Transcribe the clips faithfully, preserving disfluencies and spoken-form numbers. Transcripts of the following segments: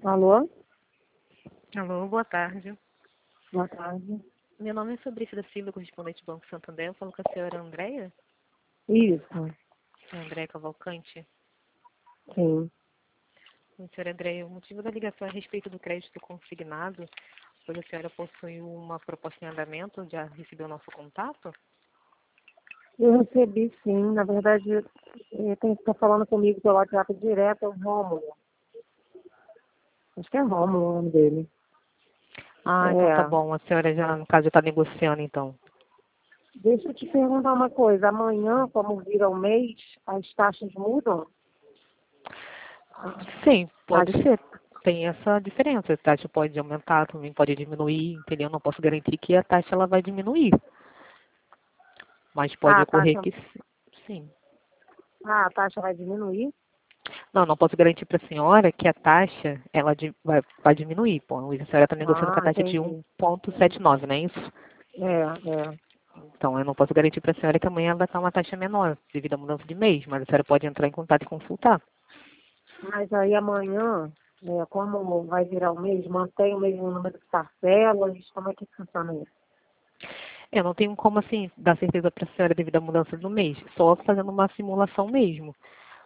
Alô? Alô, boa tarde. Boa tarde. Meu nome é Fabrícia da Silva, correspondente do Banco Santander. Eu falo com a senhora Andréia? Isso, Andréia Cavalcante. sim. Sim, senhora Andréia, o motivo da ligação é a respeito do crédito consignado, pois a senhora possui uma proposta em andamento, já recebeu nosso contato? Eu recebi sim, na verdade, eh, tem que estar falando comigo pelo WhatsApp direto, é o Rômulo. Acho que é Rômulo o nome dele. Ah, então tá É. bom. A senhora já, no caso, já está negociando, então. Deixa eu te perguntar uma coisa. Amanhã, como vira o mês, as taxas mudam? Sim, pode As- ser. Tem essa diferença. A taxa pode aumentar, também pode diminuir, entendeu? Não posso garantir que a taxa ela vai diminuir. Mas Ah, pode a ocorrer taxa, que sim. ah, a taxa vai diminuir? Não, não posso garantir para a senhora que a taxa ela di- vai, vai diminuir. Pô, a senhora está negociando com a Ah, taxa de entendi. um vírgula setenta e nove, não é isso? É, é. Então, eu não posso garantir para a senhora que amanhã vai estar uma taxa menor, devido à mudança de mês, mas a senhora pode entrar em contato e consultar. Mas aí amanhã, é, como vai virar o mês, mantém o mesmo número de parcelas? Como é que funciona isso? Eu não tenho como, assim, dar certeza para a senhora devido à mudança do mês, só fazendo uma simulação mesmo.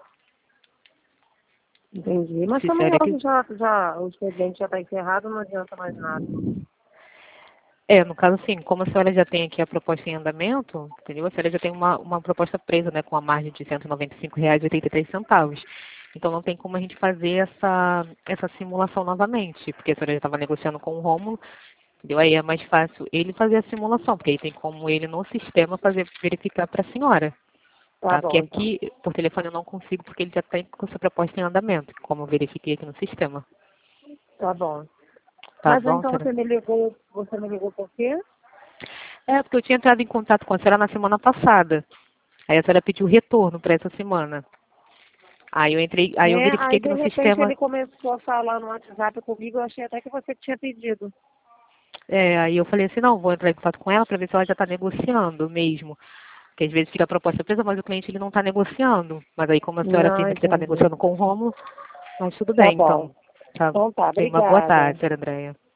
Entendi. Mas Se a também senhora hoje quiser. já, já, o expediente já está encerrado, não adianta mais nada. É, no caso, assim, como a senhora já tem aqui a proposta em andamento, entendeu? A senhora já tem uma, uma proposta presa, né, com a margem de cento e noventa e cinco reais e oitenta e três centavos. Então não tem como a gente fazer essa, essa simulação novamente, porque a senhora já estava negociando com o Rômulo, entendeu? Aí é mais fácil ele fazer a simulação, porque aí tem como ele no sistema fazer verificar para a senhora, Tá tá? Porque bom, então. aqui, por telefone, eu não consigo, porque ele já tem com essa proposta em andamento, como eu verifiquei aqui no sistema. Tá bom. Tá Mas aí, bom, então senhora? você me ligou, você me ligou por quê? É, porque eu tinha entrado em contato com a senhora na semana passada. Aí a senhora pediu retorno para essa semana. Aí eu entrei, aí eu É, verifiquei aí aqui de no repente sistema, ele começou a falar no WhatsApp comigo, eu achei até que você tinha pedido. é, aí eu falei assim, não, vou entrar em contato com ela para ver se ela já está negociando mesmo. Porque às vezes fica a proposta presa, mas o cliente ele não está negociando. Mas aí como a senhora Não, afirma que já está entendi. negociando com o Rômulo, mas tudo Tá bem, bom. então. Tá, Então tá, tenha uma boa obrigada. tarde, senhora Andréia.